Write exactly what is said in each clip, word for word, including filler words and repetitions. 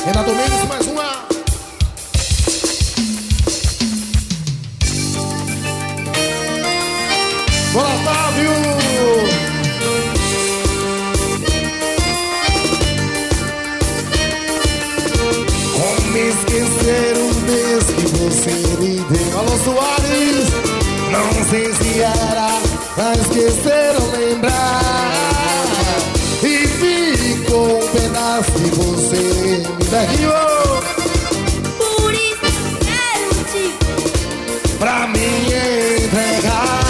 Renato Mendes, mais uma. Bora, Otávio! Como esquecer o beijo que você me deu? Alô, Soares! Não sei se era pra esquecer ou lembrar. E ficou um pedaço que você me derriou. Por isso quero te pra me entregar.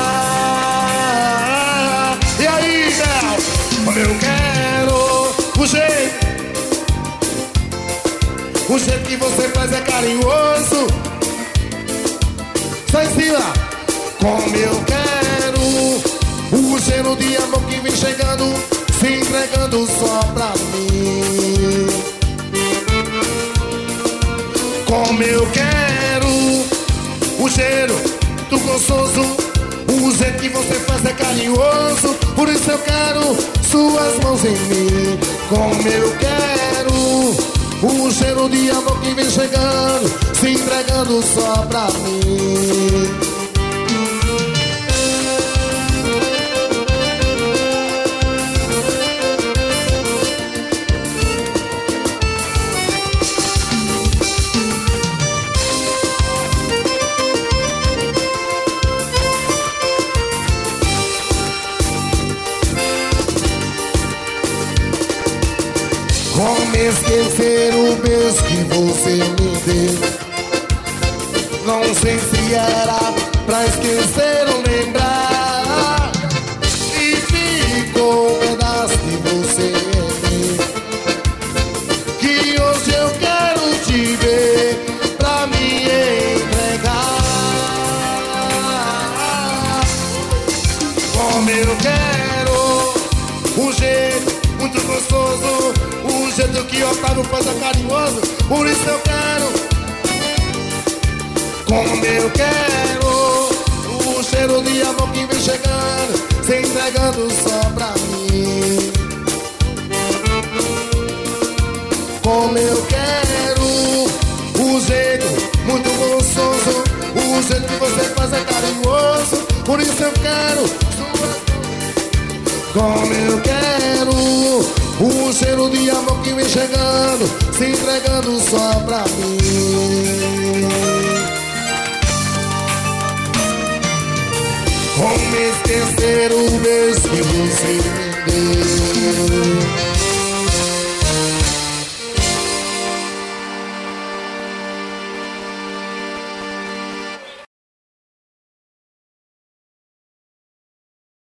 E aí, Mel? Como eu quero o jeito, o jeito que você faz é carinhoso. Só ensina. Como eu quero o cheiro de amor que vem chegando, se entregando só pra mim. Como eu quero o cheiro do gostoso, o jeito que você faz é carinhoso. Por isso eu quero suas mãos em mim. Como eu quero o cheiro de amor que vem chegando, se entregando só pra mim. Como esquecer o beijo que você me deu? Não sei se era pra esquecer ou lembrar. E ficou um pedaço de você em mim, que hoje eu quero te ver pra me entregar. Como eu quero o jeito muito gostoso, o jeito que o Otávio faz é carinhoso. Por isso eu quero. Como eu quero o cheiro de amor que vem chegando, se entregando só pra mim. Como eu quero o jeito muito gostoso, o jeito que você faz é carinhoso. Por isso eu quero sua. Como eu quero o cheiro de amor que vem chegando, se entregando só pra mim. Como esquecer o beijo que você me deu?